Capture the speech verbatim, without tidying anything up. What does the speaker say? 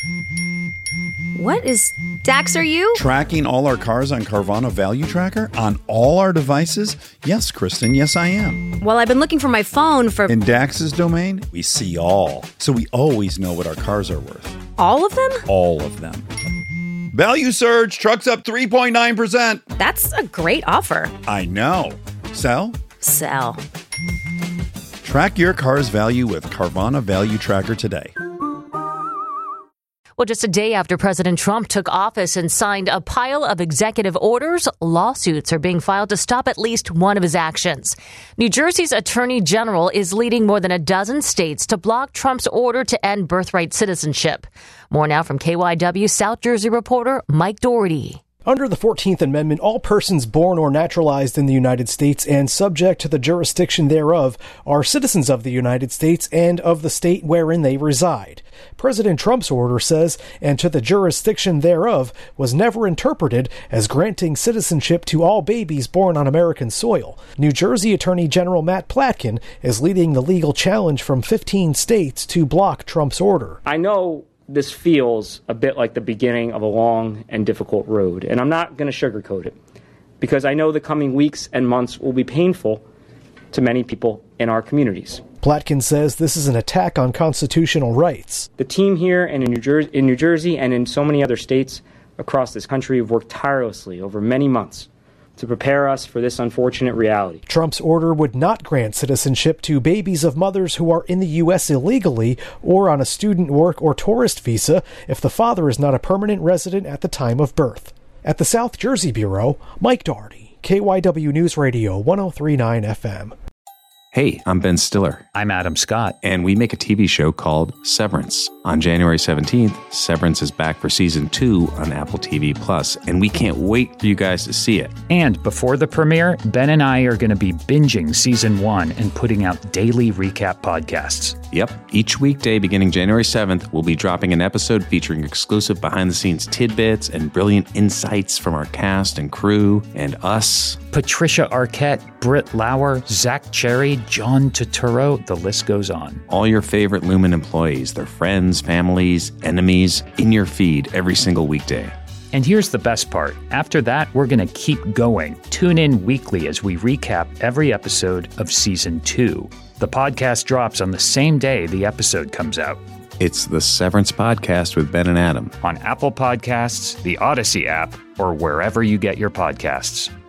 What is... Dax, are you? Tracking all our cars on Carvana Value Tracker on all our devices? Yes, Kristen, yes, I am. Well, I've been looking for my phone for... In Dax's domain, we see all. So we always know what our cars are worth. All of them? All of them. Value surge, trucks up three point nine percent. That's a great offer. I know. Sell? Sell. Track your car's value with Carvana Value Tracker today. Well, just a day after President Trump took office and signed a pile of executive orders, lawsuits are being filed to stop at least one of his actions. New Jersey's Attorney General is leading more than a dozen states to block Trump's order to end birthright citizenship. More now from K Y W South Jersey reporter Mike Doherty. Under the fourteenth Amendment, all persons born or naturalized in the United States and subject to the jurisdiction thereof are citizens of the United States and of the state wherein they reside. President Trump's order says, and to the jurisdiction thereof, was never interpreted as granting citizenship to all babies born on American soil. New Jersey Attorney General Matt Platkin is leading the legal challenge from fifteen states to block Trump's order. I know this feels a bit like the beginning of a long and difficult road, and I'm not going to sugarcoat it, because I know the coming weeks and months will be painful to many people in our communities. Platkin says this is an attack on constitutional rights. The team here and in New Jersey, in New Jersey and in so many other states across this country have worked tirelessly over many months to prepare us for this unfortunate reality. Trump's order would not grant citizenship to babies of mothers who are in the U S illegally or on a student work or tourist visa if the father is not a permanent resident at the time of birth. At the South Jersey Bureau, Mike Doherty, K Y W News Radio one oh three point nine F M. Hey, I'm Ben Stiller. I'm Adam Scott. And we make a T V show called Severance. On January seventeenth, Severance is back for season two on Apple T V Plus, and we can't wait for you guys to see it. And before the premiere, Ben and I are going to be binging season one and putting out daily recap podcasts. Yep. Each weekday beginning January seventh, we'll be dropping an episode featuring exclusive behind-the-scenes tidbits and brilliant insights from our cast and crew and us. Patricia Arquette, Britt Lauer, Zach Cherry, John Turturro, the list goes on. All your favorite Lumen employees, their friends, families, enemies, in your feed every single weekday. And here's the best part. After that, we're going to keep going. Tune in weekly as we recap every episode of season two. The podcast drops on the same day the episode comes out. It's the Severance Podcast with Ben and Adam. On Apple Podcasts, the Odyssey app, or wherever you get your podcasts.